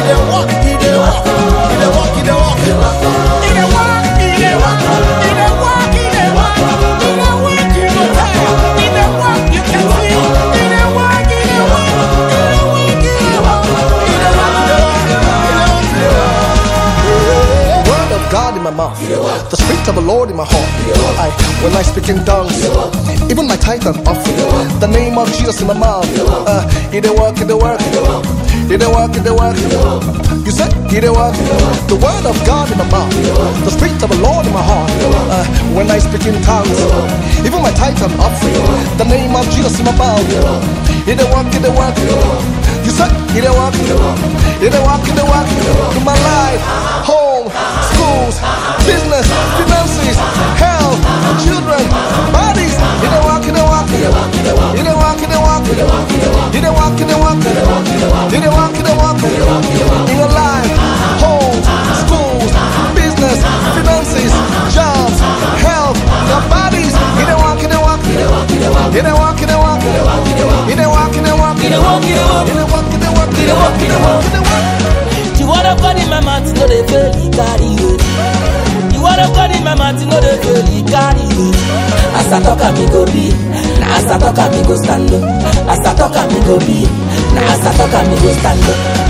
The Spirit of the Lord in my heart. When I speak in tongues, even my tithe and offering, the name of Jesus in my mouth. He dey work, he dey work, he dey work, he dey work. You said he dey work. The word of God in my mouth, the Spirit of the Lord in my heart. When I speak in tongues, even my tithe and offering, the name of Jesus in my mouth. He dey work, he dey work. You said he dey work, he dey work, he dey work in my life, home, schools, business, finances, health, children, bodies. He dey work, he dey work, he dey work, he dey work, he dey work, he dey work, he dey work, he dey work, he dey work, he dey work in your life, home, schools, business, finances, jobs, health, your bodies. He dey work, he dey work, he dey work, he dey work, he dey work, he dey work, he dey work, he dey work, he dey work, he dey work, he dey work, he dey work, he dey work, he dey work, he dey work, he dey work. The word of God in my mouth, no dey fail, he carry it. The word of God in my mouth, no dey fail, he carry it. As I talk, me go be. Now as I talk, me go stand up. As I talk, me go be. Now as I talk, me go stand up.